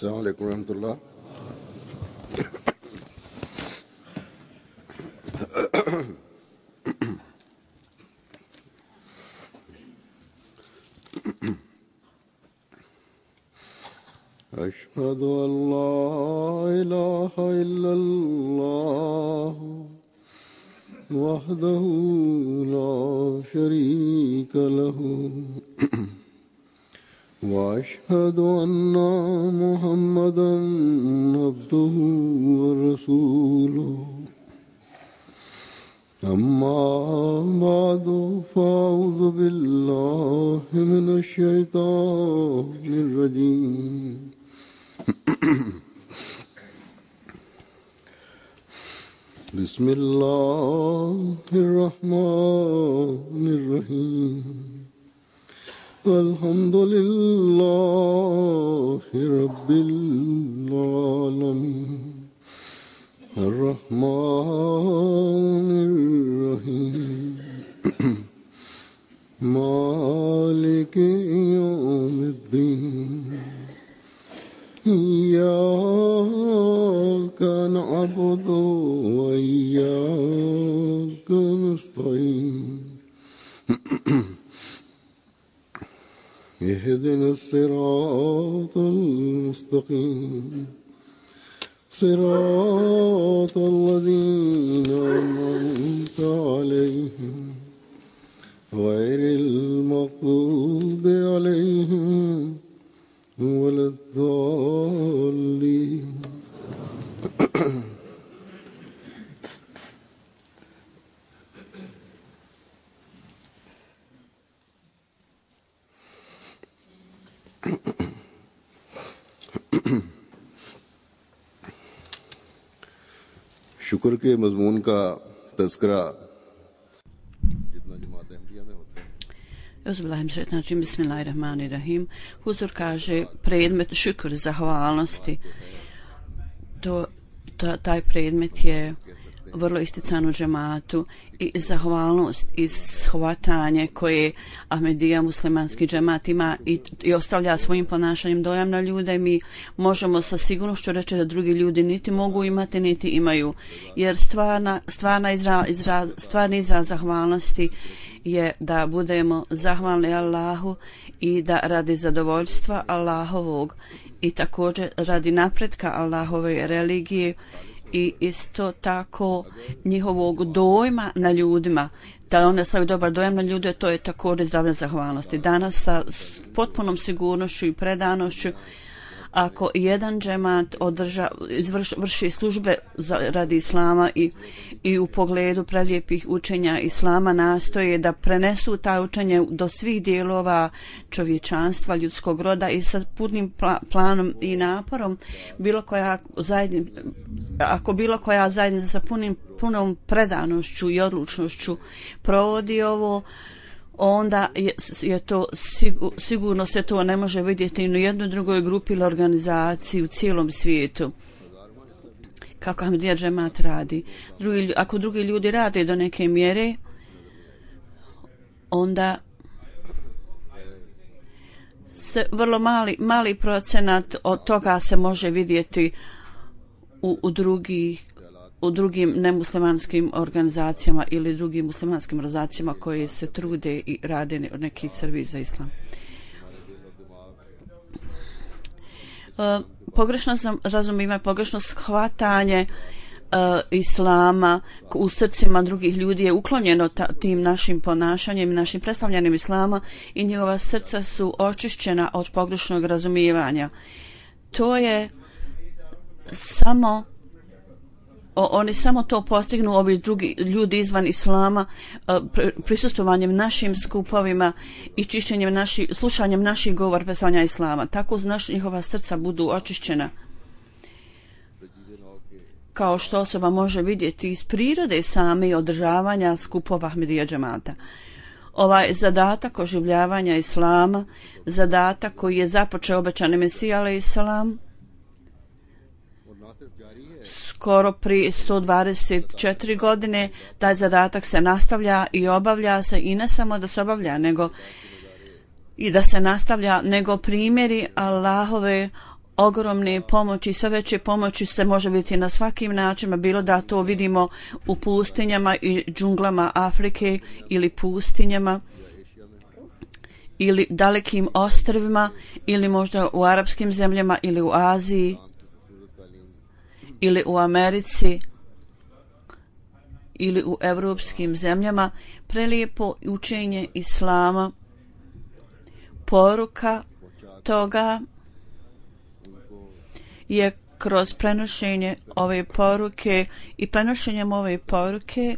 السلام عليكم ورحمة الله. أشهد أن لا إله إلا الله وحده لا شريك له وأشهد أن محمدا عبده ورسوله أما بعد فأعوذ بالله من الشيطان الرجيم بسم الله الرحمن الرحيم الحمد لله رب العالمين الرحمن الرحيم مالك يوم الدين إياك نعبد وإياك نستعين اهدنا الصراط المستقيم صراط الذين أنعمت عليهم غير المغضوب عليهم ولا الضالين. शुक्र के मजमून का तज़किरा जितना जमात अहमदिया में होता है. Bismillahirrahmanirrahim. Huzur kaže predmet šukr, zahvalnosti. Taj predmet je vrlo istican u džematu i zahvalnost i shvatanje koje Ahmedija muslimanski džemat ima i ostavlja svojim ponašanjem dojam na ljude. Mi možemo sa sigurnošću reći da drugi ljudi niti mogu imati niti imaju, jer stvarni izraz zahvalnosti je da budemo zahvalni Allahu i da radi zadovoljstva Allahovog i također radi napretka Allahove religije i isto tako njihovog dojma na ljudima, da one stavaju dobar dojam na ljude, to je također izravna zahvalnost. Danas sa potpunom sigurnošću i predanošću, ako jedan džemat vrši službe radi islama i u pogledu prelijepih učenja islama nastoje da prenesu ta učenje do svih dijelova čovječanstva, ljudskog roda i sa punim planom i naporom, ako bilo koja zajednica sa punom predanošću i odlučnošću provodi ovo, onda je to sigurno se to ne može vidjeti ni u jednoj drugoj grupi ili organizaciji u cijelom svijetu kako Ahmedija džemat radi. Ako drugi ljudi rade do neke mjere, onda se vrlo mali procenat od toga se može vidjeti u drugim nemuslimanskim organizacijama ili drugim muslimanskim organizacijama koje se trude i rade neki servis za islam. Pogrešno sam razumijeva, pogrešno shvatanje islama u srcima drugih ljudi je uklonjeno tim našim ponašanjem, našim predstavljanjem islama i njegova srca su očišćena od pogrešnog razumijevanja. To je samo oni samo to postignu, ovi drugi ljudi izvan islama, prisustvovanjem našim skupovima i slušanjem naših govora predstavljanja islama. Tako njihova srca budu očišćena. Kao što osoba može vidjeti iz prirode same održavanja skupova Ahmedija džemata. Ovaj zadatak oživljavanja islama, zadatak koji je započeo obećani Mesija alejhi selam, skoro prije 124 godine, taj zadatak se nastavlja i obavlja se, i ne samo da se obavlja, nego i da se nastavlja, nego primjeri Allahove ogromne pomoći, sve veće pomoći se može vidjeti na svakim načinima, bilo da to vidimo u pustinjama i džunglama Afrike ili pustinjama ili dalekim ostrvima ili možda u arapskim zemljama ili u Aziji ili u Americi ili u evropskim zemljama. Prelijepo učenje islama, poruka toga je kroz prenošenje ove poruke i prenošenjem ove poruke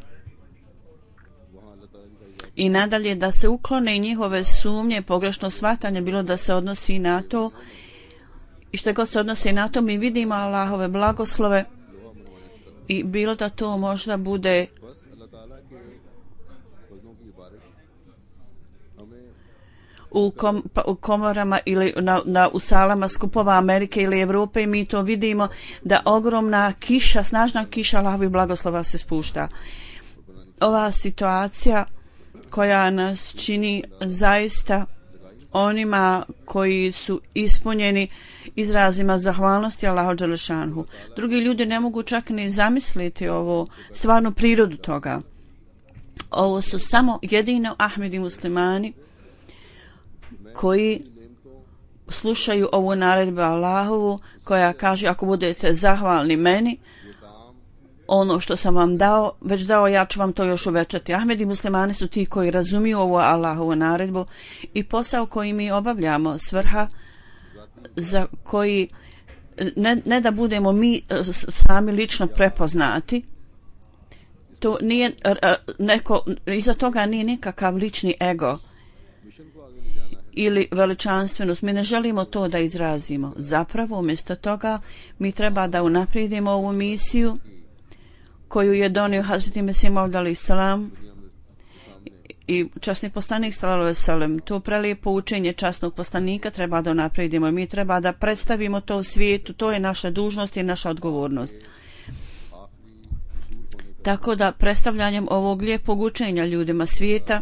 i nadalje da se uklone njihove sumnje, pogrešno shvatanje, bilo da se odnosi na to i što god se odnosi na to, mi vidimo Allahove blagoslove i bilo da to možda bude u komorama ili u salama skupova Amerike ili Evrope, mi to vidimo da ogromna kiša, snažna kiša Allahovih blagoslova se spušta. Ova situacija koja nas čini zaista onima koji su ispunjeni izrazima zahvalnosti Allahu dželešanhu. Drugi ljudi ne mogu čak ni zamisliti ovo, stvarnu prirodu toga. Ovo su samo jedino Ahmedi muslimani koji slušaju ovu naredbu Allahovu koja kaže ako budete zahvalni meni, ono što sam vam već dao, ja ću vam to još uvećati. Ahmedi muslimani su ti koji razumiju ovu Allahovu naredbu i posao koji mi obavljamo, svrha za koji ne da budemo mi sami lično prepoznati, to nije iza toga nije nikakav lični ego ili veličanstvenost. Mi ne želimo to da izrazimo. Zapravo, umjesto toga, mi treba da unaprijedimo ovu misiju koju je donio Hazreti Mesih Maud alejhi selam i časni poslanik sallallahu alejhi ve sellem. To prelijepo učenje časnog poslanika treba da unaprijedimo. Mi treba da predstavimo to u svijetu. To je naša dužnost i naša odgovornost. Tako da predstavljanjem ovog lijepog učenja ljudima svijeta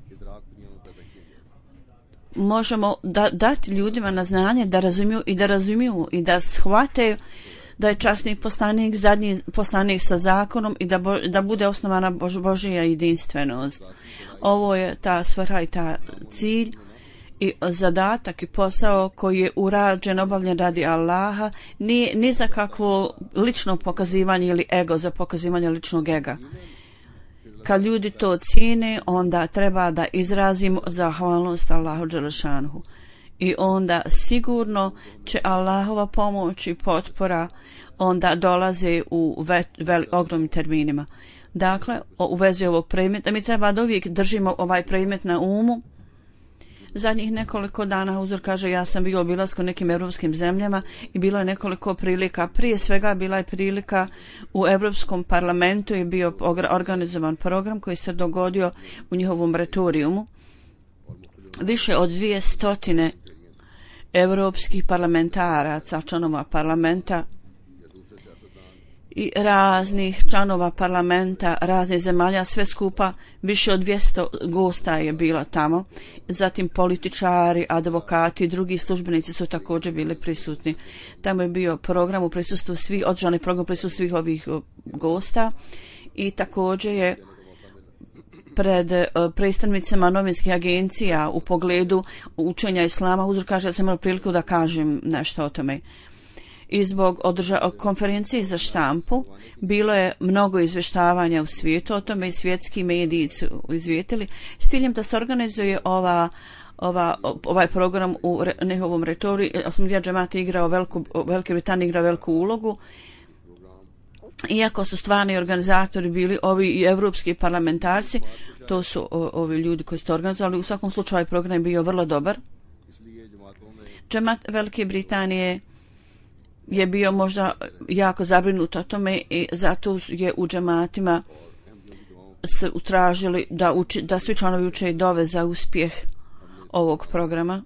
možemo dati ljudima na znanje da razumiju i da shvate da je časni poslanik zadnji poslanik sa zakonom i da bude osnovana Božja jedinstvenost. Ovo je ta svrha i ta cilj i zadatak i posao koji je urađen, obavljen radi Allaha, ni za kakvo lično pokazivanje ili ego, za pokazivanje ličnog ega. Kad ljudi to cijene, onda treba da izrazimo zahvalnost Allahu dželešanhu. I onda sigurno će Allahova pomoć i potpora onda dolaze u ogromnim terminima. Dakle, u vezi ovog predmeta mi treba da uvijek držimo ovaj predmet na umu. Zadnjih nekoliko dana Huzur kaže, ja sam bio obilasku nekim evropskim zemljama i bilo je nekoliko prilika. Prije svega bila je prilika u Evropskom parlamentu i bio organizovan program koji se dogodio u njihovom retorijumu. Više od 200 evropskih parlamentaraca, članova parlamenta i raznih članova parlamenta, raznih zemalja, sve skupa više od 200 gosta je bilo tamo. Zatim političari, advokati i drugi službenici su također bili prisutni. Tamo je bio program u prisustvu svih, održani program u prisustvu svih ovih gosta i također je pred predstavnicima novinskih agencija u pogledu učenja islama. Huzur kaže da sam imao priliku da kažem nešto o tome. I zbog konferencije za štampu bilo je mnogo izvještavanja u svijetu o tome i svjetski mediji su izvjetili s ciljem da se organizuje ovaj program u njihovom retoriji. Osmdija džemat igrao Velike Britanije igrao veliku ulogu. Iako su stvarni organizatori bili ovi i evropski parlamentarci, to su ovi ljudi koji su to organizovali. U svakom slučaju ovaj program je bio vrlo dobar. Džemat Velike Britanije je bio možda jako zabrinut o tome i zato je u džematima se utražili da svi članovi uče dove za uspjeh ovog programa.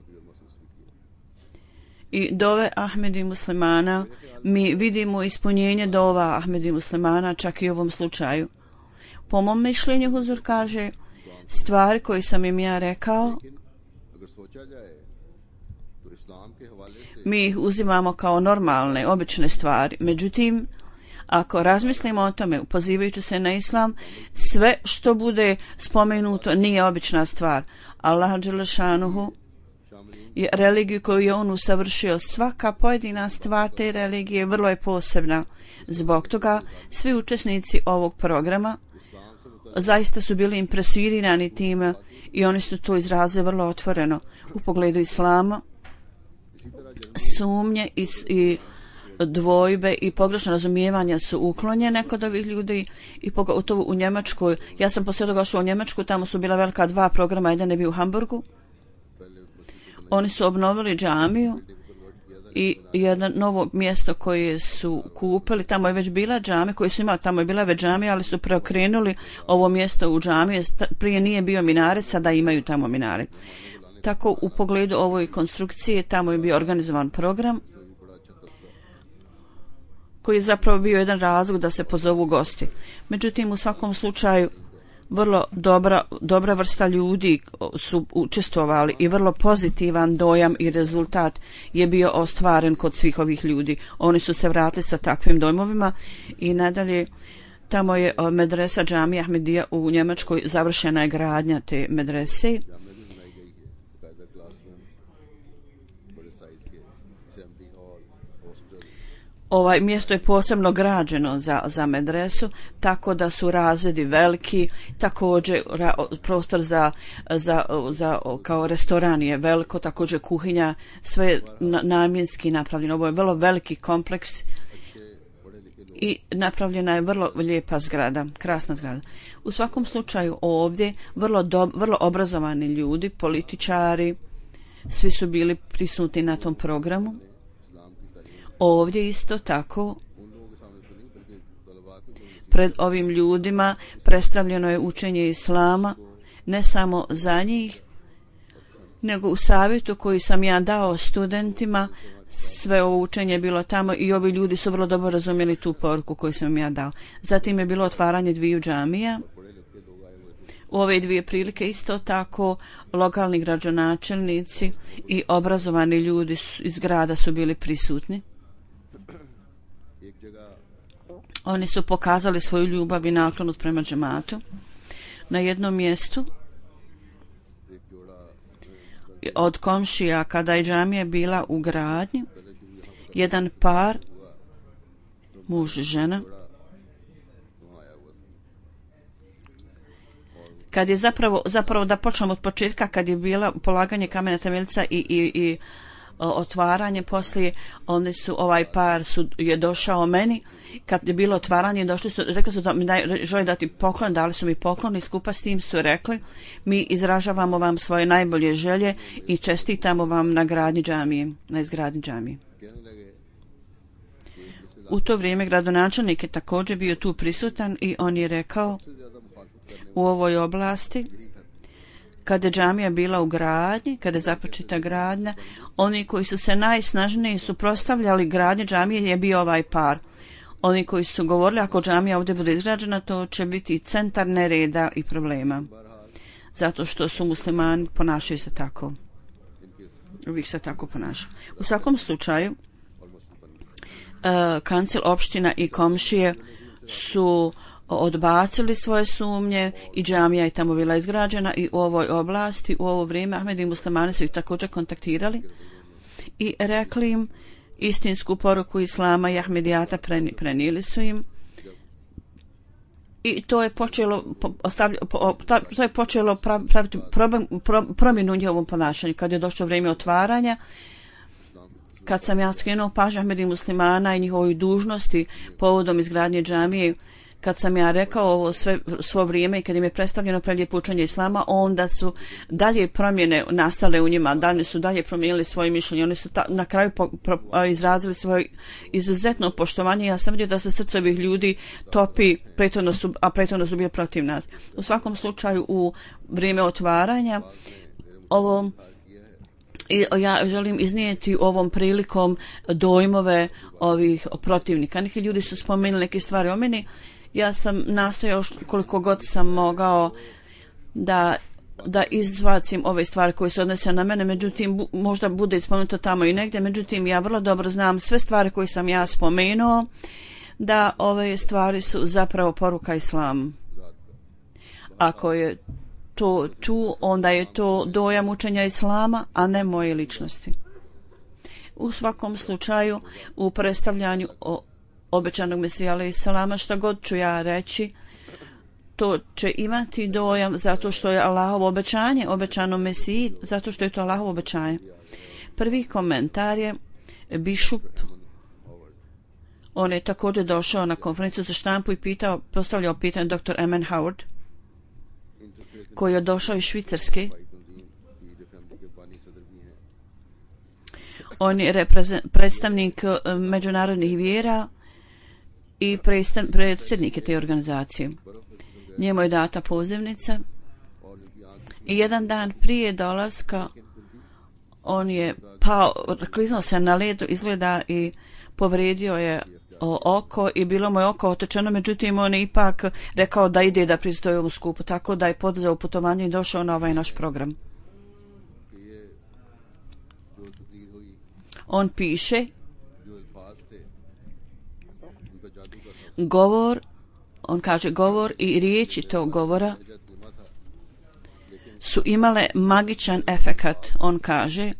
I dove Ahmedi muslimana, mi vidimo ispunjenje dova Ahmedi muslimana čak i u ovom slučaju. Po mom mišljenju Huzur kaže, stvari koje sam im ja rekao Mi ih uzimamo kao normalne, obične stvari. Međutim, ako razmislimo o tome, pozivajući se na islam, sve što bude spomenuto nije obična stvar. Allah dželešanuhu je religiju koju je on usavršio. Svaka pojedina stvar te religije vrlo je posebna. Zbog toga svi učesnici ovog programa zaista su bili impresionirani time i oni su to izrazili vrlo otvoreno u pogledu islama. Sumnje i dvojbe i pogrešno razumijevanja su uklonjene kod ovih ljudi i pogotovo u Njemačkoj. Ja sam poslije toga šla u Njemačku, tamo su bila velika 2 programa, jedan je bio u Hamburgu. Oni su obnovili džamiju i jedno novo mjesto koje su kupili, tamo je već bila džamija, koji su imali, tamo je bila već džamija, ali su preokrenuli ovo mjesto u džamiju, prije nije bio minaret, sada imaju tamo minaret. Tako u pogledu ovoj konstrukcije tamo je bio organizovan program koji je zapravo bio jedan razlog da se pozovu gosti. Međutim, u svakom slučaju vrlo dobra vrsta ljudi su učestvovali i vrlo pozitivan dojam i rezultat je bio ostvaren kod svih ovih ljudi. Oni su se vratili sa takvim dojmovima i nadalje tamo je medresa džamija Ahmedija u Njemačkoj, završena je gradnja te medrese. Ovaj mjesto je posebno građeno za medresu, tako da su razredi veliki, također prostor za kao restoran je veliko, također kuhinja, sve namjenski napravljeno. Ovo je vrlo veliki kompleks i napravljena je vrlo lijepa zgrada, krasna zgrada. U svakom slučaju ovdje vrlo obrazovani ljudi, političari, svi su bili prisutni na tom programu. Ovdje isto tako pred ovim ljudima predstavljeno je učenje islama, ne samo za njih, nego u savjetu koji sam ja dao studentima, sve ovo učenje je bilo tamo i ovi ljudi su vrlo dobro razumjeli tu poruku koju sam ja dao. Zatim je bilo otvaranje 2 džamija. U ove 2 prilike isto tako lokalni gradonačelnici i obrazovani ljudi iz grada su bili prisutni. Oni su pokazali svoju ljubav i naklonost prema džematu. Na jednom mjestu od komšija, kada je džamija bila u gradnji, jedan par, muž i žena, kad je zapravo da počnemo od početka, kad je bila polaganje kamena temeljca i otvaranje, poslije oni su, ovaj par je došao meni, kad je bilo otvaranje, rekli su da mi žele dati poklon, dali su mi poklon i skupa s tim su rekli, mi izražavamo vam svoje najbolje želje i čestitamo vam na gradnji džamije, na izgradnji džamije. U to vrijeme gradonačelnik je također bio tu prisutan i on je rekao, u ovoj oblasti, kada je džamija bila u gradnji, kada je započeta gradnja, oni koji su se najsnažnije suprotstavljali gradnje džamije je bio ovaj par. Oni koji su govorili, ako džamija ovdje bude izgrađena, to će biti centar nereda i problema. Zato što su muslimani ponašaju se tako. Uvijek se tako ponašaju. U svakom slučaju, kancil opština i komšije su odbacili svoje sumnje i džamija je tamo bila izgrađena i u ovoj oblasti, u ovo vrijeme Ahmedi i muslimani su ih također kontaktirali i rekli im istinsku poruku islama i Ahmedijata prenijeli su im i to je počelo praviti promjenu u njihovom ponašanju. Kad je došlo vrijeme otvaranja, kad sam ja skrenuo pažnju Ahmedi i muslimana i njihovoj dužnosti povodom izgradnje džamije, kad sam ja rekao ovo svo vrijeme i kad im je predstavljeno prelijepo učenje islama, onda su dalje promjene nastale u njima, dalje su dalje promijenili svoje mišljenje, oni su na kraju izrazili svoje izuzetno poštovanje. Ja sam vidio da se srce ovih ljudi topi, prethodno su bili protiv nas. U svakom slučaju u vrijeme otvaranja ja želim iznijeti ovom prilikom dojmove ovih protivnika. Neki ljudi su spomenuli neke stvari o meni. Ja sam nastojao koliko god sam mogao da da izbacim ove stvari koje se odnose na mene, međutim možda bude spomenuto tamo i negdje, međutim ja vrlo dobro znam sve stvari koje sam ja spomenuo, da ove stvari su zapravo poruka islamu. Ako je to tu, onda je to dojam učenja islama, a ne moje ličnosti. U svakom slučaju, u predstavljanju obećanog Mesija alejhi selama, šta god ću ja reći, to će imati dojam zato što je Allahovo obećanje obećano Mesiji, zato što je to Allahovo obećanje. Prvi komentar je Bishop. On je također došao na konferenciju za štampu i postavljao pitanje dr. M.N. Howard, koji je došao iz Švicarske. On je predstavnik međunarodnih vjera i predsjednik te organizacije. Njemu je data pozivnica i jedan dan prije dolaska on je kliznuo se na ledu, izgleda, i povrijedio je oko i bilo mu je oko otečeno, međutim on je ipak rekao da ide da pristoji ovom skupu, tako da je poduzeo putovanje i došao na ovaj naš program. On piše govor, on kaže govor i riječi tog govora su imale magičan efekat. On kaže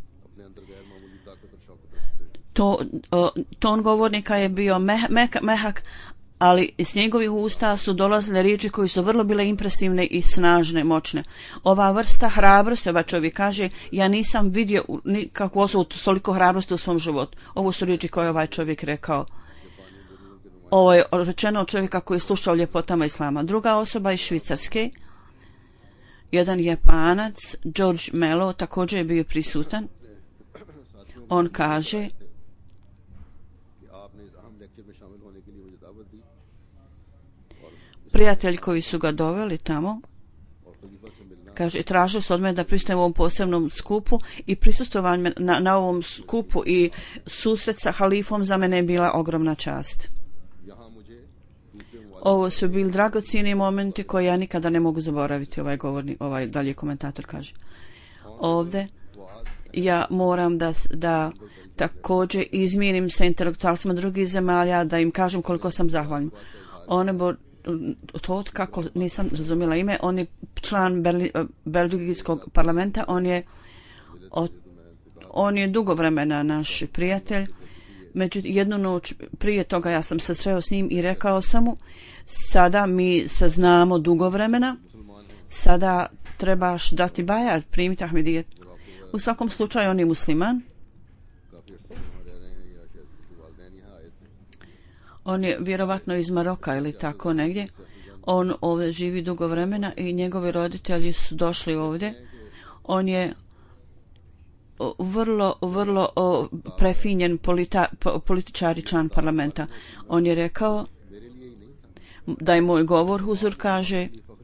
ton govornika je bio mehak, ali iz njegovih usta su dolazile riječi koje su vrlo bile impresivne i snažne, moćne. Ova vrsta hrabrosti, ovaj čovjek kaže, ja nisam vidio nikakvu osobu toliko hrabrosti u svom životu. Ovo su riječi koje ovaj čovjek rekao. Ovo je rečeno od čovjeka koji je slušao ljepotama islama. Druga osoba iz Švicarske, jedan Japanac, George Mello, također je bio prisutan. On kaže prijatelji koji su ga doveli tamo, kaže, tražili su od mene da pristujem u ovom posebnom skupu i prisustvovanje na ovom skupu i susret sa halifom za mene je bila ogromna čast. Ovo su bili dragocjeni momenti koje ja nikada ne mogu zaboraviti, ovaj dalje komentator kaže. Ovdje ja moram da također izmijenim sa intelektualcima drugih zemalja, da im kažem koliko sam zahvalan. To kako nisam razumjela ime, on je član belgijskog parlamenta, on je dugo vremena naš prijatelj. Međutim, jednu noć prije toga ja sam se sreo s njim i rekao sam mu, sada mi se znamo dugo vremena, sada trebaš dati bajat, primiti Ahmedijet. U svakom slučaju on je musliman. On je vjerovatno iz Maroka ili tako negdje. On ovdje živi dugo vremena i njegovi roditelji su došli ovdje. On je vrlo prefinjen političar i član parlamenta. On je rekao da je moj govor, huzur kaže,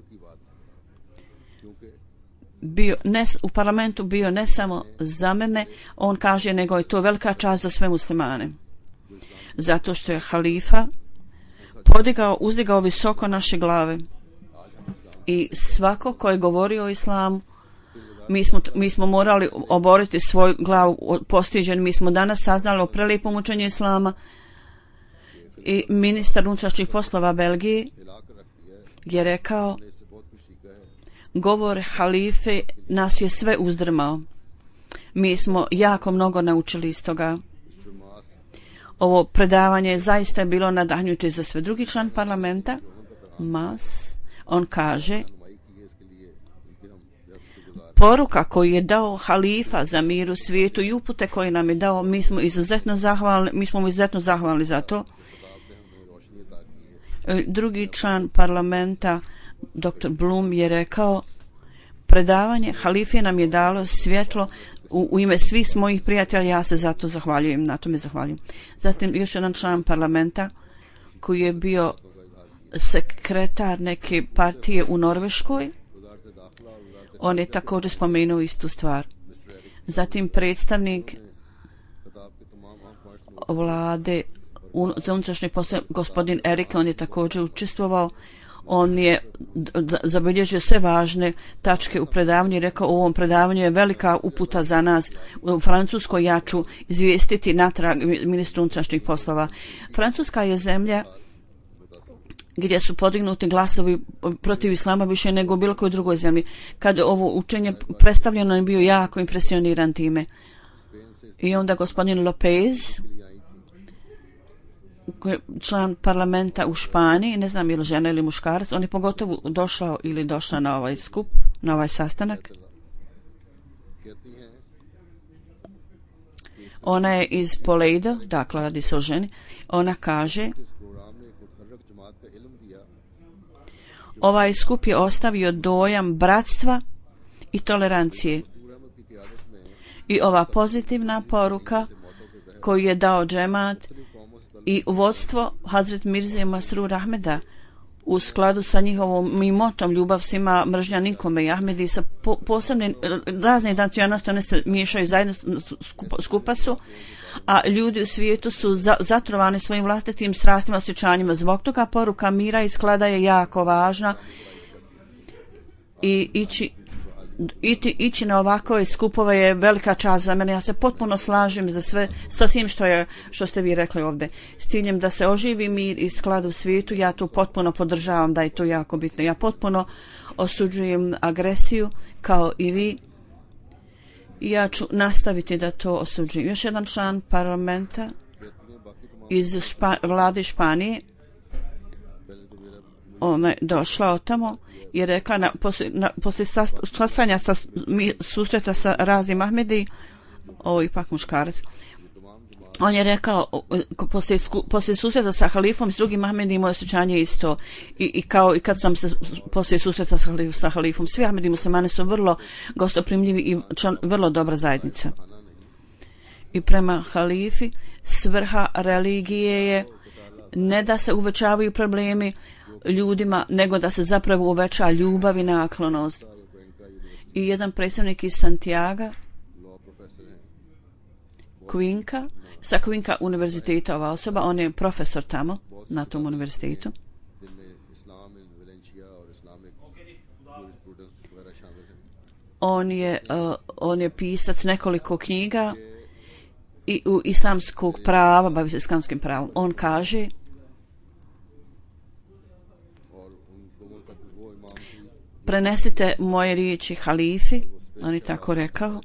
u parlamentu bio ne samo za mene, on kaže, nego je to velika čast za sve muslimane. Zato što je halifa uzdigao visoko naše glave i svako ko je govorio o islamu, mi smo morali oboriti svoju glavu postiđen. Mi smo danas saznali o prelijepom učenju islama i ministar unutrašnjih poslova Belgije je rekao, govor halife nas je sve uzdrmao. Mi smo jako mnogo naučili iz toga. Ovo predavanje zaista je bilo nadahnjuće za sve. Drugi član parlamenta, on kaže, poruka koju je dao halifa za mir u svijetu i upute koje nam je dao, mi smo mu izuzetno zahvalni za to. Drugi član parlamenta, dr. Blum, je rekao, predavanje halife nam je dalo svjetlo u ime svih mojih prijatelja, ja se za to zahvaljujem, na tome zahvaljujem. Zatim još jedan član parlamenta koji je bio sekretar neke partije u Norveškoj, on je također spomenuo istu stvar. Zatim predstavnik vlade za unutrašnje poslove, gospodin Erik, on je također učestvovao. On je zabilježio sve važne tačke u predavanju i rekao, u ovom predavanju je velika uputa za nas. U Francuskoj ja ću izvijestiti natrag ministru unutrašnjih poslova. Francuska je zemlja gdje su podignuti glasovi protiv islama više nego bilo kojoj drugoj zemlji. Kad ovo učenje predstavljeno je bio jako impresioniran time. I onda gospodin Lopez, član parlamenta u Španiji, ne znam ili žena ili muškarac, on je pogotovo došao ili došla na ovaj skup, na ovaj sastanak. Ona je iz Poleido, dakle radi se o ženi. Ona kaže, ovaj skup je ostavio dojam bratstva i tolerancije. I ova pozitivna poruka koju je dao džemat i vodstvo Hazret Mirze Masrur Ahmeda u skladu sa njihovom motom ljubav svima, mržnja nikome i Ahmedi sa posebnim razne nacionalnosti, one se miješaju zajedno, skupa su, a ljudi u svijetu su zatrovani svojim vlastitim strastima, osjećanjima. Zbog toga poruka mira i sklada je jako važna i ići na ovakve skupove je velika čast za mene. Ja se potpuno slažem sa svim što ste vi rekli ovdje. S ciljem da se oživi mir i sklad u svijetu, ja tu potpuno podržavam da je to jako bitno. Ja potpuno osuđujem agresiju kao i vi. Ja ću nastaviti da to osuđujem. Još jedan član parlamenta iz vlade Španije, ona je došla od tamo i rekla poslije sastanja susreta sa raznim Ahmedi, ovo ipak muškarac, on je rekao poslije susreta sa halifom s drugim Ahmedi moje osjećanje isto i kao i kad sam se poslije susreta sa halifom, svi Ahmedi muslimani su vrlo gostoprimljivi i vrlo dobra zajednica. I prema halifi svrha religije je ne da se uvećavaju problemi ljudima, nego da se zapravo uveća ljubav i naklonost. I jedan predstavnik iz Santiago, sa Quinca univerziteta, ova osoba, on je profesor tamo, na tom univerzitetu. On je pisac nekoliko knjiga i u islamskog prava, bavi se islamskim pravom. On kaže, prenesite moje riječi halifi, on je tako rekao.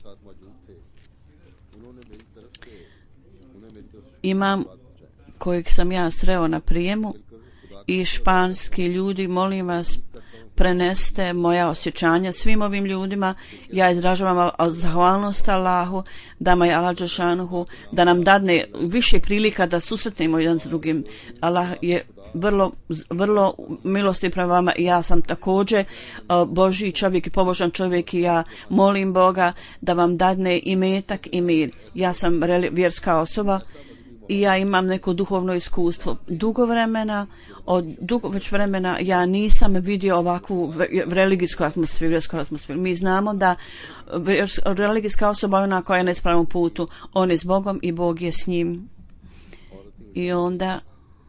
Imam kojeg sam ja sreo na prijemu i španski ljudi, molim vas, prenesite moja osjećanja svim ovim ljudima. Ja izražavam zahvalnost Allahu da me Allah džešanuhu da nam dadne više prilika da susretnemo jedan s drugim. Allah je vrlo milosti prema vama i ja sam također Božji čovjek i pobožan čovjek i ja molim Boga da vam dadne imetak i mir. Ja sam vjerska osoba i ja imam neko duhovno iskustvo. Već vremena ja nisam vidio ovakvu religijsku atmosferu. Mi znamo da religijska osoba je ona koja je na ispravnom putu. On je s Bogom i Bog je s njim. I onda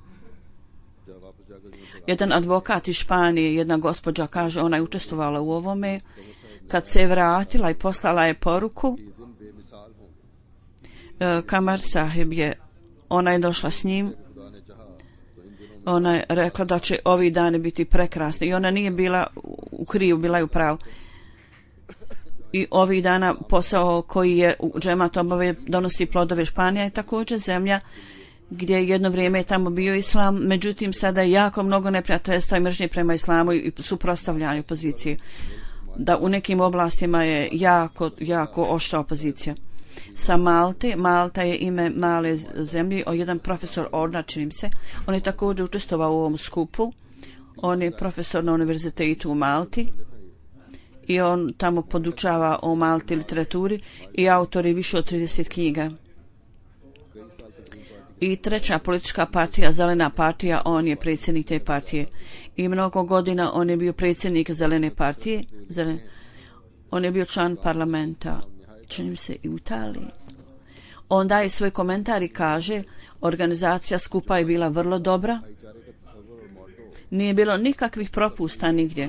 jedan advokat iz Španije, jedna gospođa kaže, ona je učestvovala u ovome, kad se je vratila i poslala je poruku, Kamar sahib ona je došla s njim, ona je rekla da će ovi dani biti prekrasni i ona nije bila u krivu, bila je u pravu. I ovih dana posao koji je u džemat obave donosi plodove. Španija je također zemlja gdje jedno vrijeme je tamo bio islam, međutim sada je jako mnogo neprijateljstva i mržnje prema islamu i suprotstavljanju opozicije. Da u nekim oblastima je jako oštra opozicija. Sa Malta je ime male zemlje, jedan profesor Orna, činim se, on je također učestvovao u ovom skupu, on je profesor na univerzitetu u Malti i on tamo podučava o Malti literaturi i autor je više od 30 knjiga. I treća politička partija, Zelena partija, on je predsjednik te partije. I mnogo godina on je bio predsjednik Zelene partije. On je bio član parlamenta, činim se i u Italiji. On daje svoj komentar i kaže, organizacija skupa je bila vrlo dobra. Nije bilo nikakvih propusta nigdje.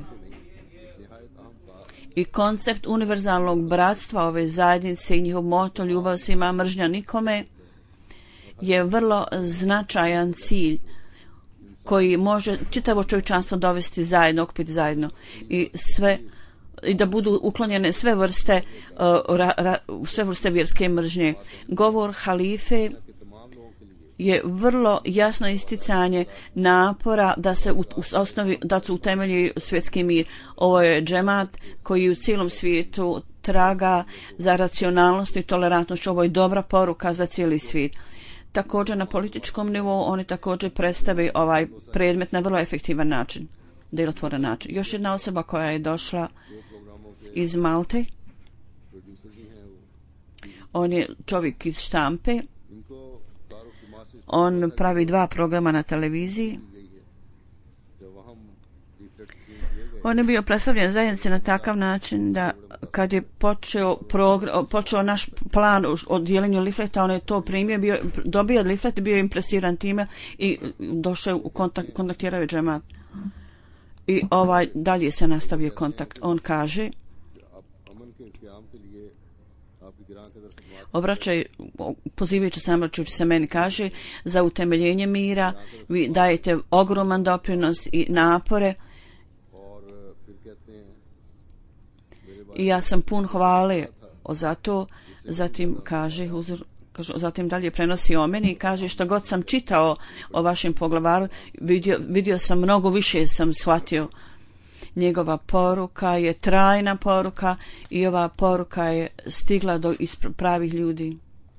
I koncept univerzalnog bratstva ove zajednice i njihov moto ljubav svima, mržnja nikome je vrlo značajan cilj koji može čitavo čovječanstvo dovesti zajedno, okupiti zajedno i da budu uklonjene sve vrste vjerske mržnje. Govor halife je vrlo jasno isticanje napora da se utemelji svjetski mir. Ovo je džemat koji u cijelom svijetu traga za racionalnost i tolerantnošću. Ovo je dobra poruka za cijeli svijet. Također na političkom nivou oni također predstave ovaj predmet na vrlo efektivan način, djelotvoran način. Još jedna osoba koja je došla iz Malte, on je čovjek iz štampe, on pravi 2 programa na televiziji. On je bio predstavljen zajednici na takav način da kad je počeo naš plan o dijeljenju lifleta, on je to primio, dobio liflet, bio impresiran time i došao u kontaktirao je džemat. I dalje se nastavio kontakt. On kaže, pozivajući se, obraćajući se meni, kaže, za utemeljenje mira vi dajete ogroman doprinos i napore i ja sam pun hvale za to. Zatim kaže, zatim dalje prenosi o meni i kaže, što god sam čitao o vašem poglavaru, vidio sam mnogo više, sam shvatio. Njegova poruka je trajna poruka i ova poruka je stigla do pravih ljudi.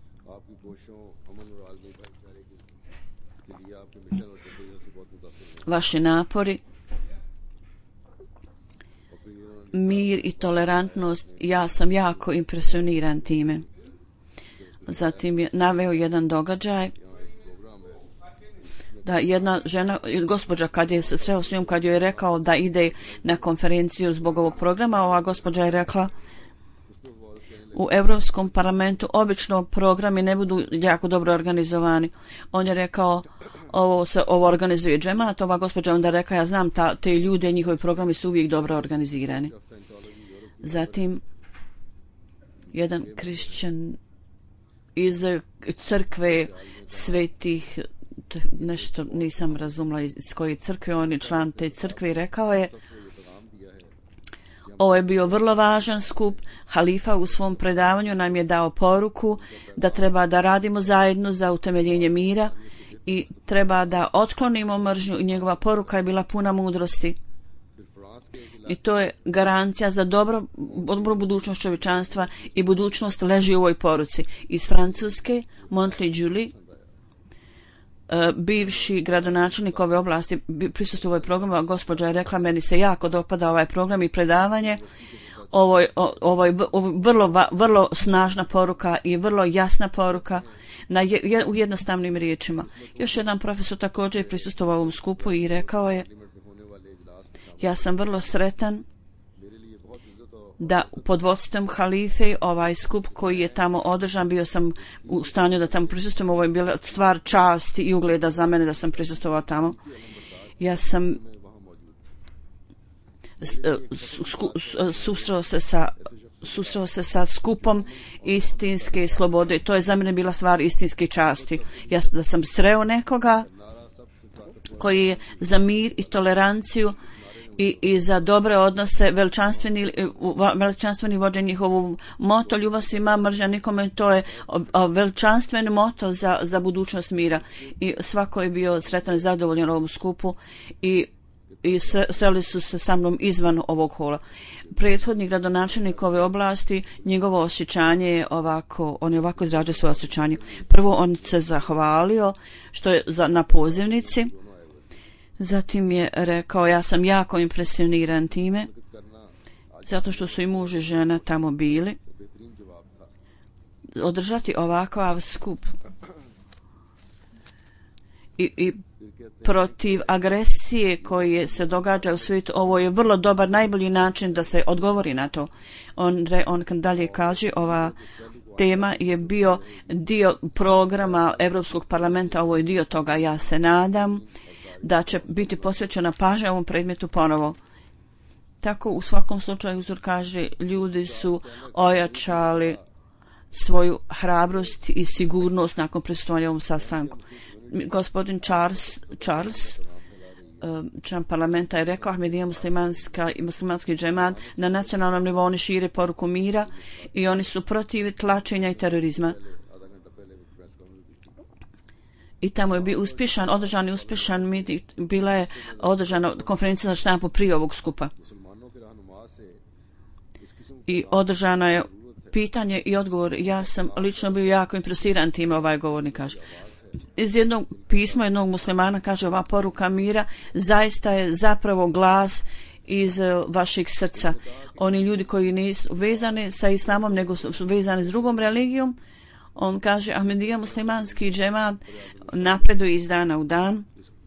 Vaši napori, mir i tolerantnost, ja sam jako impresioniran time. Zatim je naveo jedan događaj da jedna žena, gospođa kad je se sreo s njom, kad joj je rekao da ide na konferenciju zbog ovog programa, ova gospođa je rekla, u Europskom parlamentu obično programi ne budu jako dobro organizovani. On je rekao, ovo organizuje džemat. Ova gospođa onda rekla, ja znam te ljude, njihovi programi su uvijek dobro organizirani. Zatim jedan kršćan iz crkve svetih, nešto nisam razumela iz koje crkve, on je član te crkve i rekao je, ovo je bio vrlo važan skup. Halifa u svom predavanju nam je dao poruku da treba da radimo zajedno za utemeljenje mira i treba da otklonimo mržnju i njegova poruka je bila puna mudrosti. I to je garancija za dobro budućnost čovječanstva i budućnost leži u ovoj poruci. Iz Francuske, Montli-Julie, bivši gradonačelnik ove oblasti prisustvuje ovaj program, a gospođa je rekla, meni se jako dopada ovaj program i predavanje. Ovo je vrlo snažna poruka i vrlo jasna poruka u jednostavnim riječima. Još jedan profesor također je prisustvovao ovom skupu i rekao je, ja sam vrlo sretan da pod vodstvom halife ovaj skup koji je tamo održan, bio sam u stanju da tamo prisustvujem. Ovo je bila stvar časti i ugleda za mene da sam prisustvovao tamo. Ja sam susreo se sa skupom istinske slobode. To je za mene bila stvar istinske časti. Da sam sreo nekoga koji je za mir i toleranciju i za dobre odnose, veličanstveni vođe njihovu moto ljubav svima, mržnja nikome, to je veličanstveni moto za budućnost mira. I svako je bio sretan i zadovoljan ovom skupu i sreli su se sa mnom izvan ovog hola. Prethodni gradonačelnik ove oblasti, njegovo osjećanje je ovako, on je ovako izražio svoje osjećanje. Prvo on se zahvalio što je na pozivnici. Zatim je rekao, ja sam jako impresioniran time, zato što su i muž i žena tamo bili. Održati ovakav skup i protiv agresije koje se događa u svijetu, ovo je vrlo dobar, najbolji način da se odgovori na to. On dalje kaže, ova tema je bio dio programa Europskog parlamenta, ovo je dio toga, ja se nadam da će biti posvećena pažnja ovom predmetu ponovo. Tako u svakom slučaju Huzur kaže, ljudi su ojačali svoju hrabrost i sigurnost nakon prisustvovanja ovom sastanku. Gospodin Charles član parlamenta je rekao, Ahmedija muslimanski džemat na nacionalnom nivou oni šire poruku mira i oni su protiv tlačenja i terorizma. I tamo je bio održan uspješan miting, bila je održana konferencija za štampu prije ovog skupa. I održano je pitanje i odgovor. Ja sam lično bio jako impresiran time, ovaj govornik kaže. Iz jednog pisma jednog muslimana kaže, ova poruka mira zaista je zapravo glas iz vašeg srca. Oni ljudi koji nisu vezani sa islamom nego su vezani s drugom religijom, on kaže, Ahmedija muslimanski džemat napreduje iz dana u dan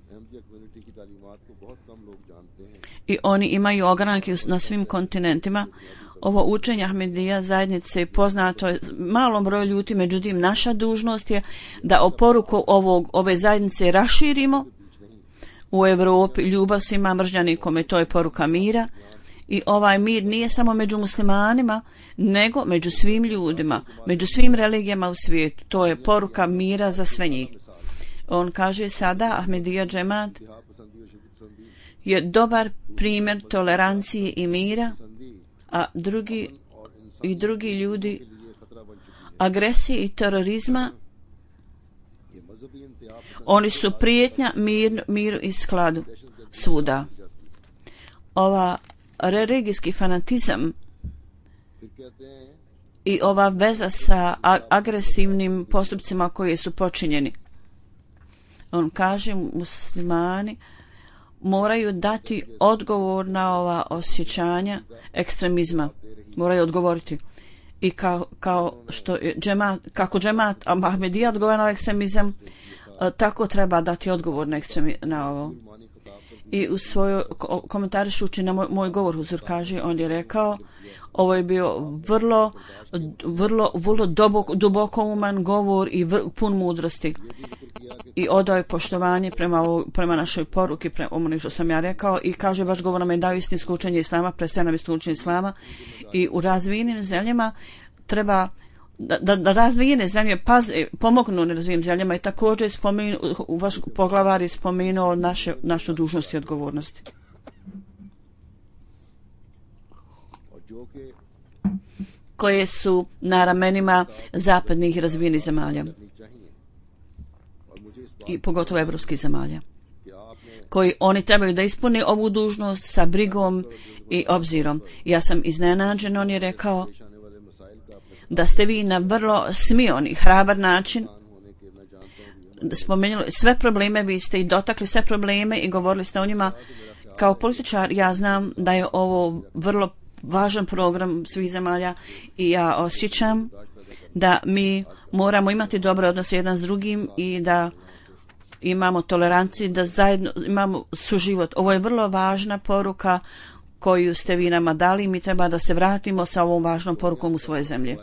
i oni imaju ogranke na svim kontinentima. Ovo učenje Ahmedija zajednice je poznato malom broju ljudi, međutim naša dužnost je da o poruku ove zajednice raširimo u Europi. Ljubav svima, mržnja nikome, to je poruka mira. I ovaj mir nije samo među muslimanima, nego među svim ljudima, među svim religijama u svijetu. To je poruka mira za sve njih. On kaže sada, Ahmedija džemat je dobar primjer tolerancije i mira, a drugi ljudi agresije i terorizma, oni su prijetnja miru i skladu svuda. Ova religijski fanatizam i ova veza sa agresivnim postupcima koji su počinjeni. On kaže, muslimani moraju dati odgovor na ova osjećanja ekstremizma. Moraju odgovoriti. I kako džemat Ahmedija odgovara na ekstremizam, tako treba dati odgovor na ovo. I u svojoj komentarišući na moj govor Huzur kaže, on je rekao, ovo je bio vrlo duboko uman govor i pun mudrosti. I odao je poštovanje prema našoj poruki, prema onom što sam ja rekao, i kaže, vaš govor nam je dao istinsko učenje islama, predstavlja nam istinsko učenje islama. I u razvijenim zemljama treba da razvijene zemlje pomognu nerazvijenim zemljama i također vaš poglavar je spomenuo našu dužnost i odgovornosti. Koje su na ramenima zapadnih i razvijenih zemalja i pogotovo evropskih zemalja, koji oni trebaju da ispune ovu dužnost sa brigom i obzirom. Ja sam iznenađen, on je rekao da ste vi na vrlo smion i hrabar način spomenuli sve probleme, vi ste i dotakli sve probleme i govorili ste o njima. Kao političar ja znam da je ovo vrlo važan program svih zemalja i ja osjećam da mi moramo imati dobre odnose jedan s drugim i da imamo toleranciju, da zajedno imamo suživot. Ovo je vrlo važna poruka koju ste vi nama dali i mi treba da se vratimo sa ovom važnom porukom u svoje zemlje.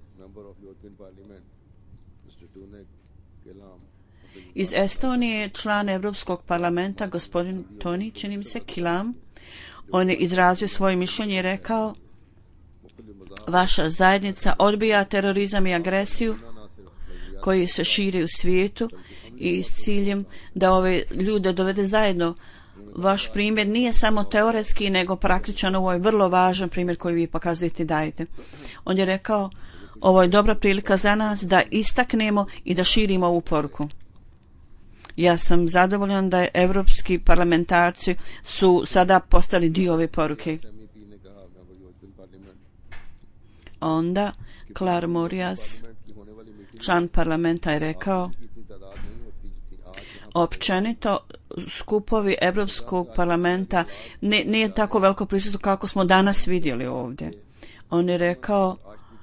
Iz Estonije član Europskog parlamenta gospodin Toni, čini mi se, Kilam, on je izrazio svoje mišljenje i rekao, vaša zajednica odbija terorizam i agresiju koji se širi u svijetu i s ciljem da ove ljude dovede zajedno. Vaš primjer nije samo teoretski nego praktičan, ovo je vrlo važan primjer koji vi pokazujete i dajete. On je rekao, ovo je dobra prilika za nas da istaknemo i da širimo ovu poruku. Ja sam zadovoljan da evropski parlamentarci su sada postali dio ove poruke. Onda Klar Morijas, član parlamenta, je rekao, općenito skupovi Evropskog parlamenta nije tako veliko prisutno kako smo danas vidjeli ovdje. On je rekao,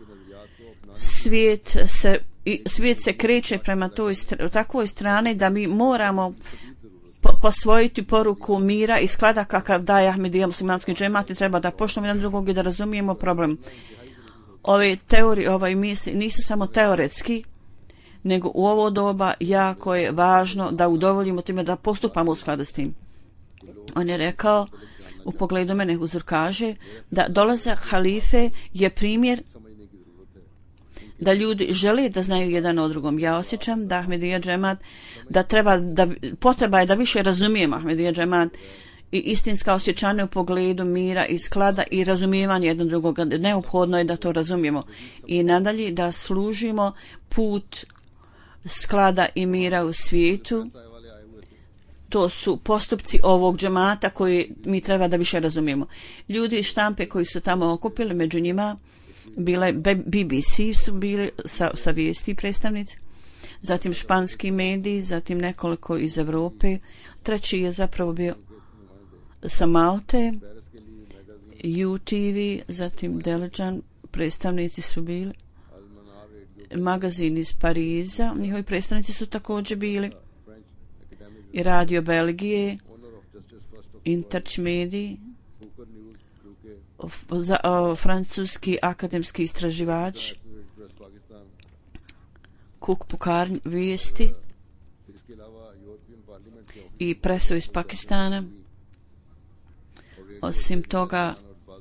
svijet se kreće prema takvoj strani da mi moramo posvojiti poruku mira i sklada kakav daje Ahmedija muslimanski džemat i treba da poštujemo jedan drugog i da razumijemo problem. Ove teorije, ove misli nisu samo teoretski, nego u ovo doba jako je važno da udovoljimo time, da postupamo u skladu s tim. On je rekao, u pogledu mene Huzur kaže, da dolazak halife je primjer da ljudi žele da znaju jedan o drugom. Ja osjećam da Ahmedija džemat, potreba je da više razumijemo Ahmedija džemat i istinska osjećanja u pogledu mira i sklada i razumijevanja jednog drugog. Neophodno je da to razumijemo i nadalje da služimo put sklada i mira u svijetu. To su postupci ovog džemata koji mi treba da više razumijemo. Ljudi iz štampe koji su tamo okupili, među njima bile BBC su bili sa vijesti predstavnici, zatim španski mediji, zatim nekoliko iz Evrope, treći je zapravo bio sa Malte, UTV, zatim Delijan, predstavnici su bili, magazin iz Pariza, njihovi predstavnici su također bili, i Radio Belgije, Interč mediji, francuski akademski istraživač, Kuk Pukar vijesti i presu iz Pakistana. Osim toga,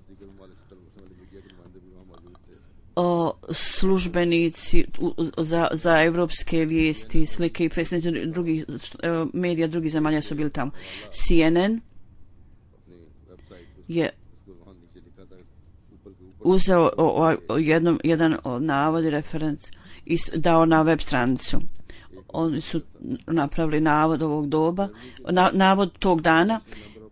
službenici za evropske vijesti, slike i predstavnici drugih medija drugih zemalja su bili tamo. CNN je uzeo jedan navod i referenc i dao na web stranicu. Oni su napravili navod ovog doba, navod tog dana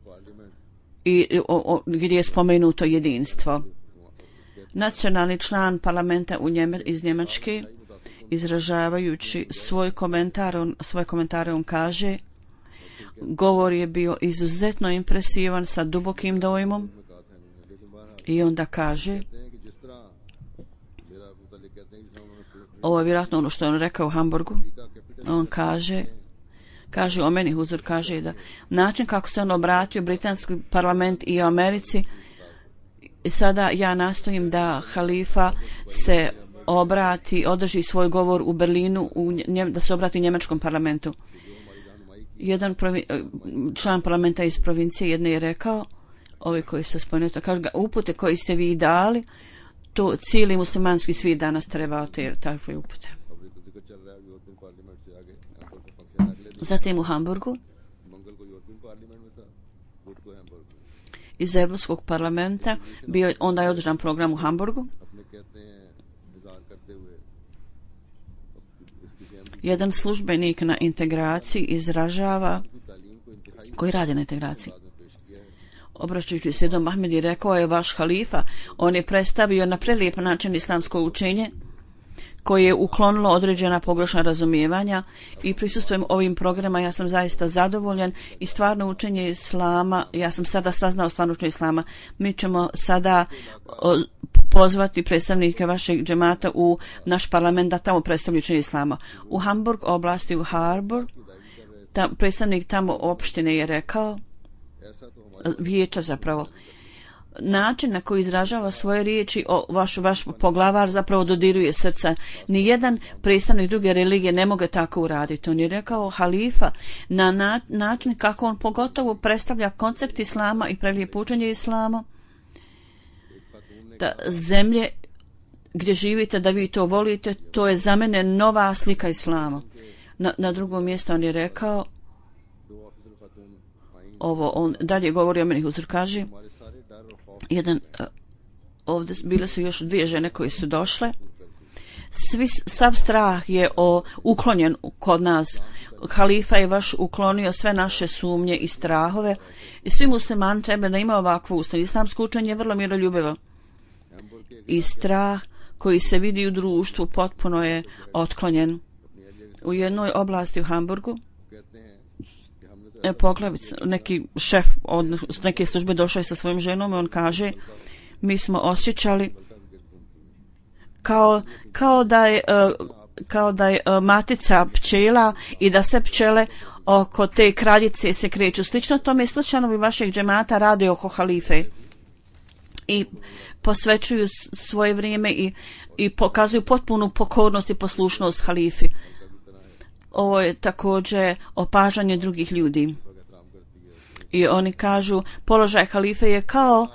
i gdje je spomenuto jedinstvo. Nacionalni član parlamenta iz Njemačke, izražavajući svoj komentare, on kaže, govor je bio izuzetno impresivan sa dubokim dojmom i onda kaže, ovo je vjerojatno ono što je on rekao u Hamburgu, on kaže o meni, Huzur kaže da način kako se on obratio britanski parlament i Americi, sada ja nastojim da halifa se održi svoj govor u Berlinu, da se obrati njemačkom parlamentu. Jedan član parlamenta iz provincije jedne je rekao, ovi koji se spomenuti, kaže ga, upute koji ste vi dali, to cijeli muslimanski svijet danas treba takve upute. Zatim u Hamburgu, iz Evropskog parlamenta, onda je održan program u Hamburgu. Jedan službenik na integraciji izražava, koji radi na integraciji, obraćajući se do Mahmedi, rekao je vaš halifa, on je predstavio na prelijep način islamsko učenje koje je uklonilo određena pogrešna razumijevanja i prisustvujem ovim programima, ja sam zaista zadovoljan i stvarno učenje islama, ja sam sada saznao stvarno učenje islama. Mi ćemo sada pozvati predstavnike vašeg džemata u naš parlament da tamo predstavlja učenje islama. U Hamburg oblasti, u Harburg, predstavnik tamo opštine je rekao, vijeća zapravo, način na koji izražava svoje riječi vaš poglavar zapravo dodiruje srca. Nijedan predstavnik druge religije ne može tako uraditi. On je rekao halifa na način kako on pogotovo predstavlja koncept islama i prelijepo učenje islama, da zemlje gdje živite, da vi to volite, to je za mene nova slika islama. Na drugom mjestu on je rekao ovo, on dalje govori o meni, Huzur kaže, ovdje bile su još dvije žene koje su došle. Sav strah je uklonjen kod nas. Halifa je vaš uklonio sve naše sumnje i strahove i svi muslimani treba da ima ovakvu ustav. Islamsko učenje je vrlo miroljubivo i strah koji se vidi u društvu potpuno je otklonjen. U jednoj oblasti u Hamburgu poglavic, neki šef od neke službe došao je sa svojom ženom i on kaže, mi smo osjećali kao da je matica pčela i da se pčele oko te kraljice se kreću. Slično tome slučajnovi vašeg džemata rade oko halife i posvećuju svoje vrijeme i pokazuju potpunu pokornost i poslušnost halifi. ovo je također opažanje drugih ljudi. I oni kažu, položaj halife je kao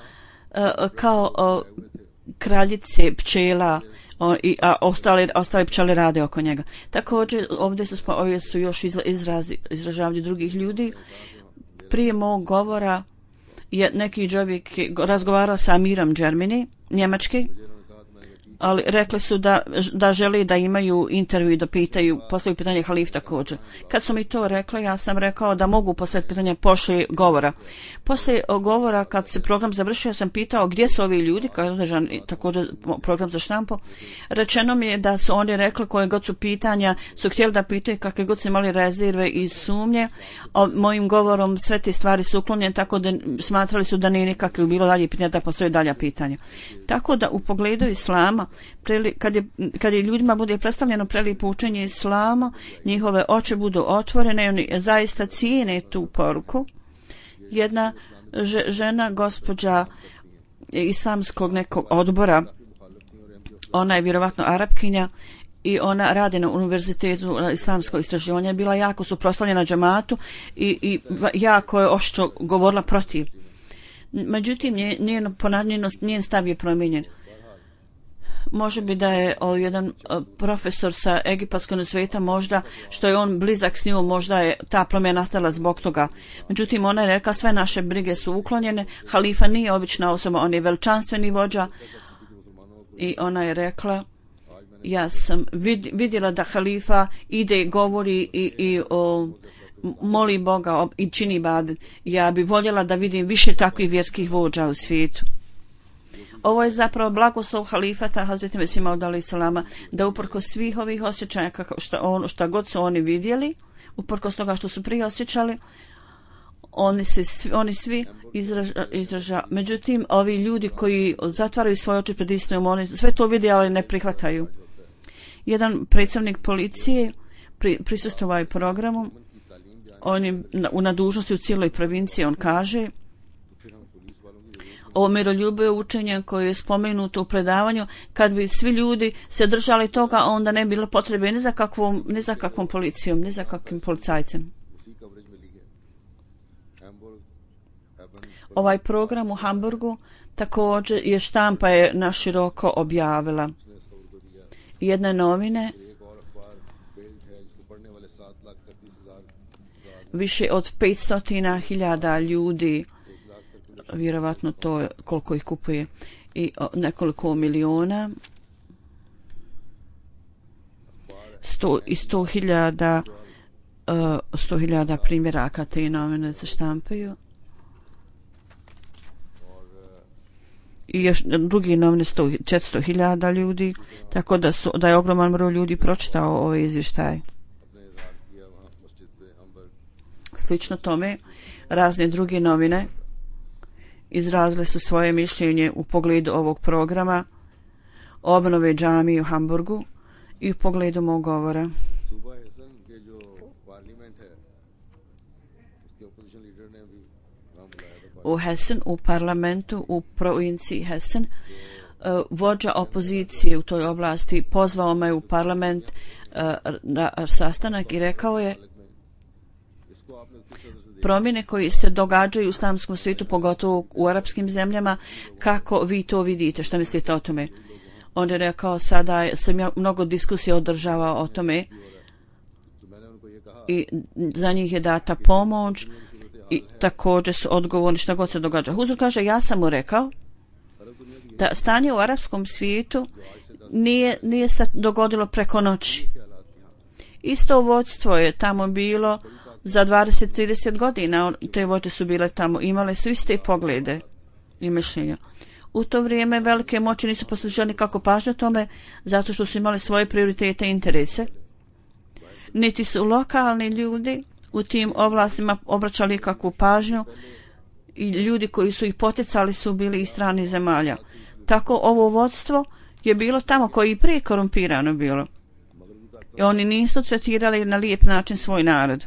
kraljice pčela, a ostale pčele rade oko njega. Također ovdje su još izražavanje drugih ljudi. Prije mog govora je neki čovjek razgovarao sa Amirom Germany, njemački, ali rekli su da žele da imaju intervju i da postavljaju pitanje halif također. Kad su mi to rekli, ja sam rekao da mogu postaviti pitanje poslije govora. Poslije govora, kad se program završio, sam pitao gdje su ovi ljudi, kad je održan također program za štampu. Rečeno mi je da su oni rekli koje god su pitanja, su htjeli da pitaju kakve god su imali rezerve i sumnje. Mojim govorom sve te stvari su uklonjene, tako da smatrali su da nije nikakve bilo dalje pitanja, da postoje dalja pitanja. Tako da u pogledu islama, kad je ljudima bude predstavljeno prelijepo učenje islama, njihove oči budu otvorene i oni zaista cijene tu poruku. Jedna žena, gospođa islamskog nekog odbora, ona je vjerovatno Arapkinja i ona radi na univerzitetu islamskog istraživanja, bila jako suprotstavljena džematu i jako je oštro govorila protiv. Međutim, njen stav je promijenjen. Može bi da je jedan profesor sa egipatskog svijeta, možda što je on blizak s njom, možda je ta promjena nastala zbog toga. Međutim, ona je rekla sve naše brige su uklonjene, halifa nije obična osoba, on je veličanstveni vođa i ona je rekla ja sam vidjela da halifa ide, govori i moli Boga i čini ibadet. Ja bi voljela da vidim više takvih vjerskih vođa u svijetu. Ovo je zapravo blagoslov halifata Hazreti Mesih Maud alejhi selama, da uprkos svih ovih osjećaja šta god su oni vidjeli, uprkos toga što su prije osjećali, oni svi izražavaju. Međutim, ovi ljudi koji zatvaraju svoje oči pred istinom, oni sve to vidi, ali ne prihvataju. Jedan predstavnik policije prisustvovao programu, on je na dužnosti u cijeloj provinciji, on kaže ovo miroljubivo učenje koje je spomenuto u predavanju, kad bi svi ljudi se držali toga, onda ne bi bilo potrebe ni za kakvom policijom, ni za kakvim policajcem. Ovaj program u Hamburgu također je štampa na široko objavila. Jedne novine, više od 500.000 ljudi, vjerovatno to je koliko ih kupuje, i nekoliko miliona, 100.000 primjeraka te novine se štampaju. I još drugi novine 400.000 ljudi, tako da je ogroman broj ljudi pročitao ove izvještaje. Slično tome, razne druge novine izrazile su svoje mišljenje u pogledu ovog programa, obnove džamije u Hamburgu i u pogledu mog govora. U Hessen, u parlamentu, u provinciji Hessen, vođa opozicije u toj oblasti pozvao me u parlament na sastanak i rekao je promjene koje se događaju u islamskom svijetu, pogotovo u arapskim zemljama, kako vi to vidite, što mislite o tome? On je rekao, sada sam ja mnogo diskusija održavao o tome i za njih je data pomoć i također su odgovorni šta god se događa. Huzur kaže, ja sam mu rekao da stanje u arapskom svijetu nije se dogodilo preko noći. Isto vodstvo je tamo bilo za 20-30 godina, te vođe su bile tamo, imale su iste poglede i mišljenja. U to vrijeme velike moći nisu poslužili nikako pažnju tome, zato što su imali svoje prioritete i interese. Niti su lokalni ljudi u tim oblastima obraćali kakvu pažnju i ljudi koji su ih poticali su bili iz stranih zemalja. Tako ovo vodstvo je bilo tamo koji i prije korumpirano bilo. I oni nisu tretirali na lijep način svoj narod.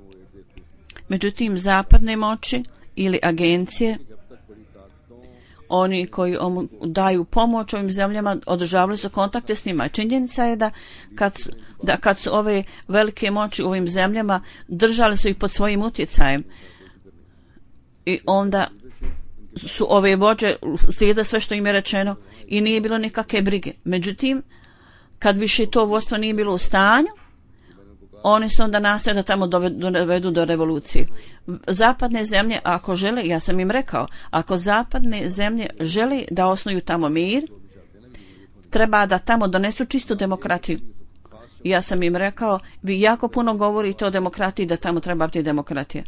Međutim, zapadne moći ili agencije, oni koji daju pomoć ovim zemljama održavali su kontakte s njima. Činjenica je da kad su ove velike moći u ovim zemljama držali su ih pod svojim utjecajem i onda su ove vođe slijede sve što im je rečeno i nije bilo nikakve brige. Međutim, kad više to vodstvo nije bilo u stanju, oni su onda nastoje da tamo dovedu do revolucije. Zapadne zemlje, ako žele, ja sam im rekao, ako zapadne zemlje žele da osnuju tamo mir, treba da tamo donesu čistu demokratiju. Ja sam im rekao, vi jako puno govorite o demokratiji, da tamo treba biti demokratija.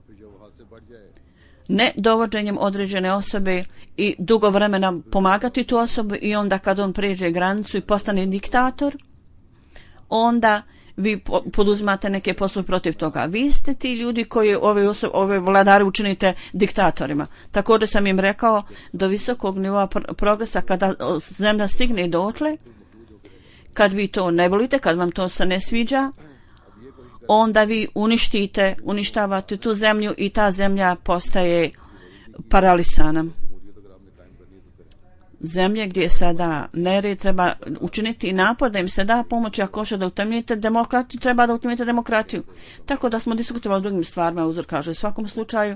Ne dovođenjem određene osobe i dugo vremena pomagati tu osobu i onda kad on pređe granicu i postane diktator, onda vi poduzimate neke poslove protiv toga. Vi ste ti ljudi koji ove vladare učinite diktatorima. Također sam im rekao, do visokog nivoa progresa kada zemlja stigne dotle, kad vi to ne volite, kad vam to se ne sviđa, onda vi uništavate tu zemlju i ta zemlja postaje paralisana. Zemlje gdje sada nered treba učiniti napor da im se da pomoć, ako hoće da utemeljite demokratiju, treba da utemeljite demokratiju. Tako da smo diskutovali o drugim stvarima, uzor kaže, u svakom slučaju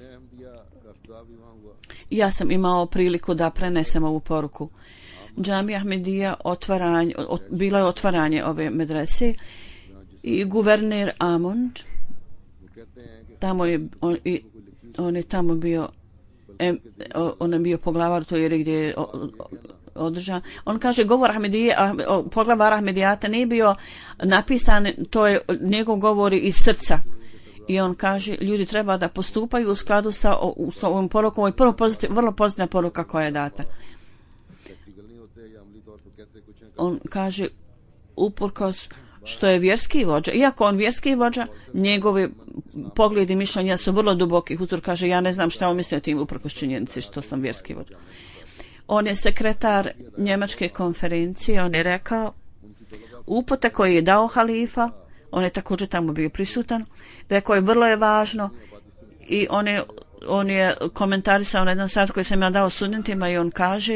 ja sam imao priliku da prenesem ovu poruku. Džamija Ahmedija bilo je otvaranje ove medrese i guverner Amond on je tamo bio poglavar to je gdje je održan. On kaže govor Ahmedije, poglavar Ahmedijata nije bio napisan, to je njegov govori iz srca. I on kaže ljudi treba da postupaju u skladu sa ovom porukom. Ovo je vrlo pozitivna poruka koja je data. On kaže uprkos što je vjerski vođa, iako on vjerski vođa, njegove pogledi i mišljenja su vrlo duboki. Hutur kaže, ja ne znam šta on misli o tim uprkos činjenici što sam vjerski vođa. On je sekretar njemačke konferencije, on je rekao upute koje je dao halifa, on je također tamo bio prisutan, rekao je vrlo je važno i on je komentarisao na jednom satu koji sam ja dao studentima i on kaže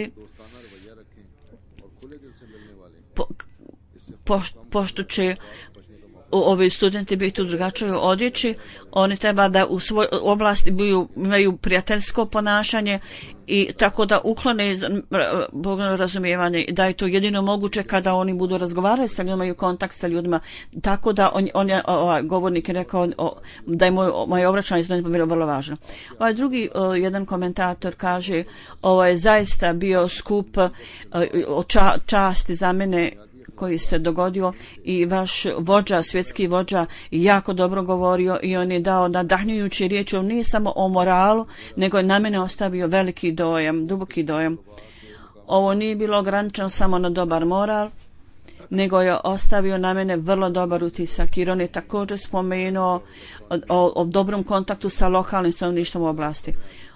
pošto će ovi studenti biti u drugačijoj odjeći, oni treba da u svoj oblasti imaju prijateljsko ponašanje i tako da uklone razumijevanje, da je to jedino moguće kada oni budu razgovarali sa ljudima, imaju kontakt sa ljudima, tako da on je govornik je rekao da je moje obraćanje studentima bilo vrlo važno. Ovaj drugi jedan komentator kaže, ovo je zaista bio skup časti za mene koji se dogodio i vaš vođa, svjetski vođa jako dobro govorio i on je dao nadahnjujući riječ, on nije samo o moralu, nego je na mene ostavio veliki dojam, duboki dojam. Ovo nije bilo ograničeno samo na dobar moral, nego je ostavio na mene vrlo dobar utisak, jer on je također spomenuo o dobrom kontaktu sa lokalnim stanovništvom u oblasti.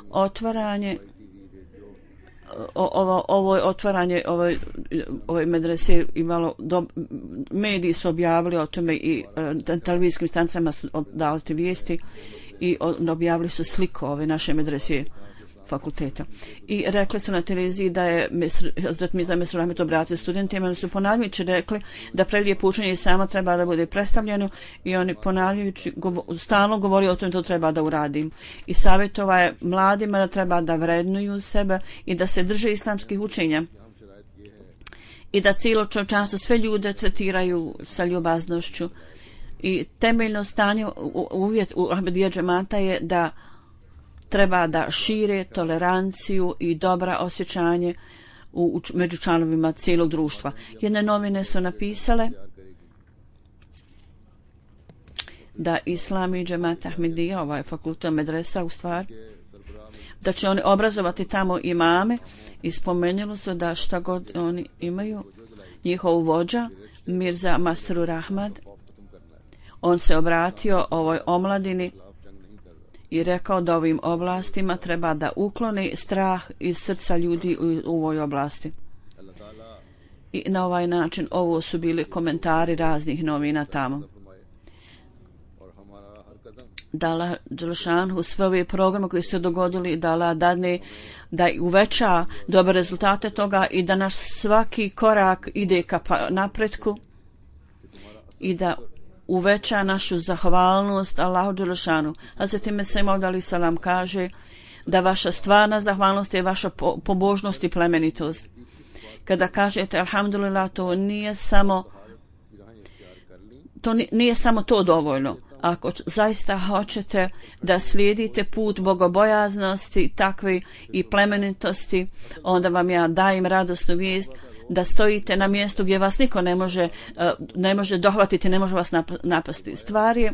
Ovo otvaranje ove medrese imalo mediji su objavili o tome i televizijskim stanicama su dali te vijesti i objavili su sliku ove naše medrese fakulteta. I rekli su na televiziji da je Hazrat Mirza Mesrur Ahmed obratio studentima, oni su ponavljajući rekli da prelijepo učenje sama treba da bude predstavljeno i oni ponavljajući stalno govori o tome to treba da uradim. I savjetova je mladima da treba da vrednuju sebe i da se drže islamskih učenja i da cijelo čovječanstvo sve ljude tretiraju sa ljubaznošću. I temeljno stanje uvjet u Ahmedija džemata je da treba da šire toleranciju i dobra osjećanje među članovima cijelog društva. Jedne novine su napisale da Islam i džemat Ahmedija, ovaj fakultet medresa u stvari, da će oni obrazovati tamo imame i spomenuli su da šta god oni imaju, njihov vođa Mirza Masrur Ahmad, on se obratio ovoj omladini i rekao da ovim oblastima treba da ukloni strah iz srca ljudi u ovoj oblasti. I na ovaj način ovo su bili komentari raznih novina tamo. da Allah Đelšanhu sve ove programe koji se dogodili, da Allah dadne, da uveća dobre rezultate toga i da naš svaki korak ide ka napretku i da uveća našu zahvalnost Allahu Đelešanu. Hazreti Mesih Maud alejhi selam kaže da vaša stvarna zahvalnost je vaša pobožnost i plemenitost. Kada kažete alhamdulillah, to nije samo to dovoljno. Ako zaista hoćete da slijedite put bogobojaznosti takve i plemenitosti, onda vam ja dajem radosnu vijest da stojite na mjestu gdje vas niko ne može dohvatiti, ne može vas napasti. Stvar je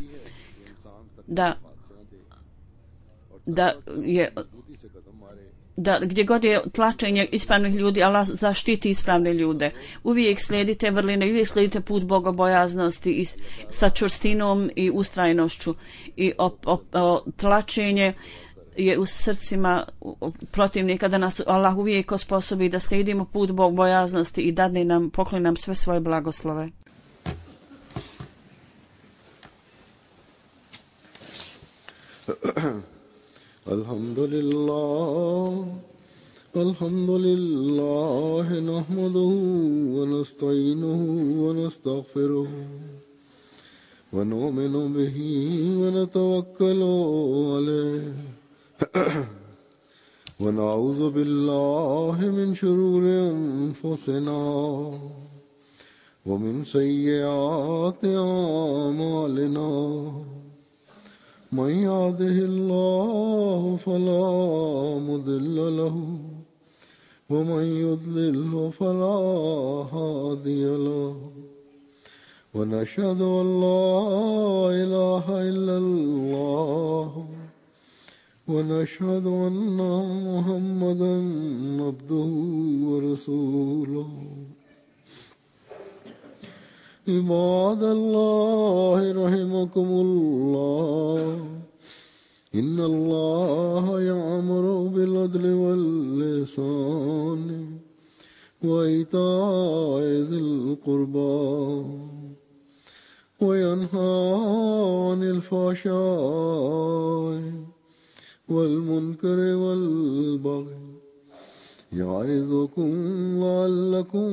da gdje god je tlačenje ispravnih ljudi, Allah zaštiti ispravne ljude. Uvijek slijedite vrline, uvijek slijedite put bogobojaznosti i sa čvrstinom i ustrajnošću. I tlačenje je u srcima protivnika, da nas Allah uvijek osposobi da slijedimo put bogobojaznosti i dadne nam, pokloni nam sve svoje blagoslove. Alhamdulillah nahmaduhu wa nasta'inuhu wa nastaghfiruh wa nu'minu bihi wa natawakkalu alayh wa na'udhu billahi min shururi anfusina wa min sayyiati a'malina. من يهده الله فلا مضل له ومن يضلل فلا هادي له ونشهد أن لا إله إلا الله ونشهد أن محمدا عبده ورسوله. عباد الله رحمكم الله إن الله يأمر بالعدل والإحسان وإيتاء ذي القربى وينهى عن الفحشاء والمنكر والبغي يعظكم لعلكم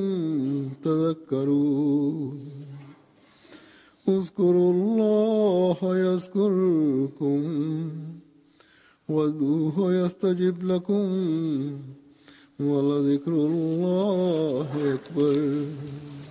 تذكرون. اذكروا الله يذكركم وادعوه يستجب لكم ولذكر الله أكبر.